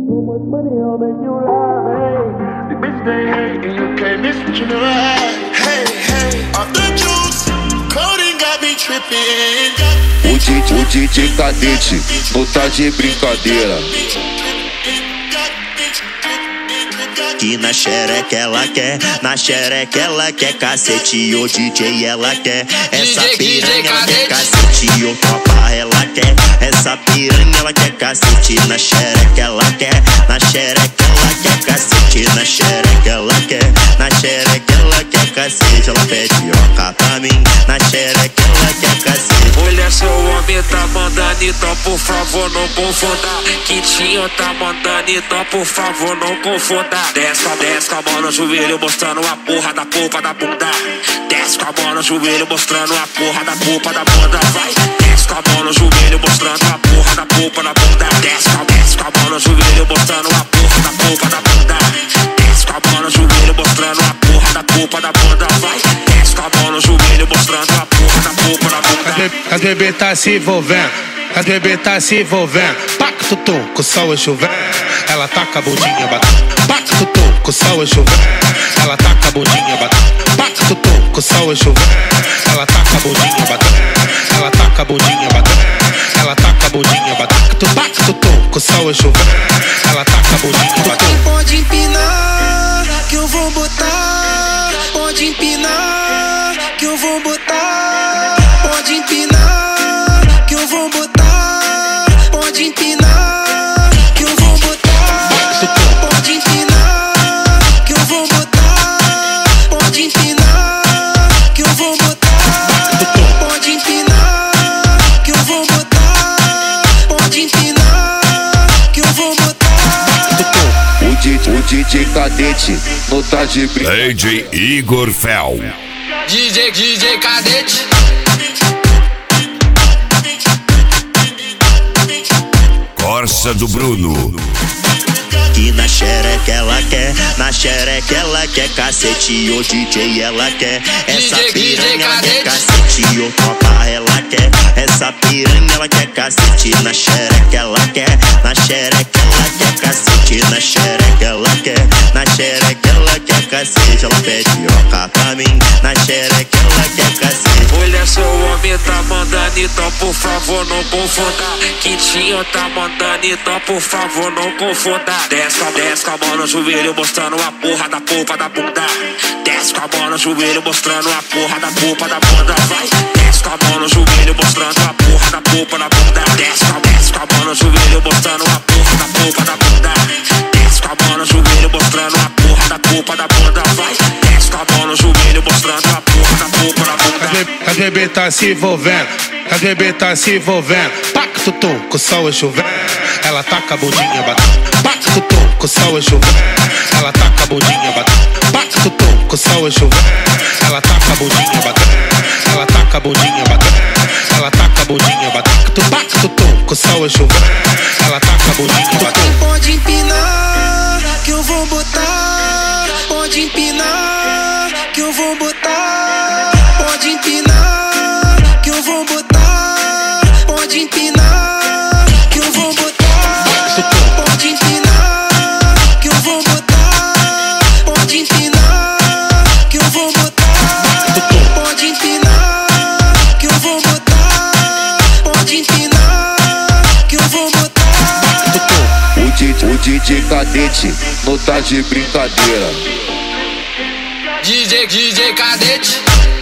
Too much money, I'll make you laugh, hey. The bitch they hate, and you can't miss what you never had. Hey, hey, off the juice, coding got me tripping. O DJ Cadete não tá de brincadeira. Que na xereca ela quer, na xereca ela quer cacete. O DJ ela quer, essa piranha ela quer cacete. O tropa ela quer, essa piranha ela quer cacete. Na xereca ela quer, na xereca ela quer cacete. Na xereca ela quer, na xereca ela quer cacete. Ela pede oca pra mim, na xereca ela quer cacete. Olha, seu homem tá mandando, então por favor não confunda. Quintinho tá mandando, então por favor não confunda. Desce com a mão no joelho mostrando a porra da polpa da bunda. Desce com a mão no joelho mostrando a porra da polpa da bunda. Vai, desce com a mão no joelho mostrando a porra da polpa da bunda. Desce com a mão no joelho mostrando a porra da polpa da bunda. Desce com a mão no joelho mostrando a porra da polpa da bunda. Vai, desce com a mão no joelho mostrando a porra da polpa da bunda. As bebê tá se envolvendo, as bebê tá se envolvendo. Paca tutum, com o sol é chovendo. Ela taca a bundinha batendo. Paca tutum, com o sol é chovendo. Ela taca a bundinha batendo. Paca tutum, com o sol é chovendo. Ela taca a bundinha batendo. Ela taca a bundinha batendo. Ela taca a bundinha batendo. Paca tutum, com o sol é chovendo. Ela taca a bundinha batendo. Pode empinar, que eu vou botar. Pode empinar, que eu vou botar. Pode empinar, que eu vou botar. Pode empinar, que eu vou botar. Pode empinar, que eu vou botar. Pode empinar, que eu vou botar. Pode empinar, que eu vou botar. Pode empinar, que eu vou botar. O DJ Cadete não tá de brincadeira. DJ Igor Fel. DJ Cadete. Corsa do Bruno. Que na xereca ela quer, na xereca ela quer cacete. O DJ ela quer, essa piranha ela quer cacete. O tropa ela quer, essa piranha ela quer cacete. Na xereca ela quer, na xereca ela quer cacete. Na xereca ela quer, na xereca ela quer cacete. Ela pede oca pra mim, na xereca ela quer cacete. Olha, seu homem tá mandando, então por favor não confunda. Quintinho tá mandando, então por favor não confunda. Desce com a mão no joelho mostrando a porra da polpa da bunda. Desce com a mão no joelho mostrando a porra da polpa da bunda. Vai, desce com a mão no joelho mostrando a porra da polpa da bunda. Desce com a mão no joelho mostrando a porra da polpa da bunda. Desce com a mão no joelho mostrando a porra da polpa da bunda. Vai, desce com a mão no joelho mostrando a porra da polpa da bunda. As bebê tá se envolvendo, as bebê tá se envolvendo. Paca tutum, com o sol é chovendo. Ela taca a bundinha batendo. Paca tutum, com o sol é chovendo. Ela taca a bundinha batendo. Paca tutum, com o sol é chovendo. Ela taca a bundinha batendo. Ela taca a bundinha batendo. Ela taca a bundinha batendo. Paca tutum, com o sol é chovendo. Ela taca a bundinha batendo. Pode empinar, que eu vou botar. Pode empinar, que eu vou botar. Pode empinar, que eu vou botar. Pode empinar, que eu vou botar. Pode empinar, que eu vou botar. Pode empinar, que eu vou botar. Pode empinar, que eu vou botar. Pode empinar, que eu vou botar. O DJ Cadete não tá de brincadeira. DJ Cadete.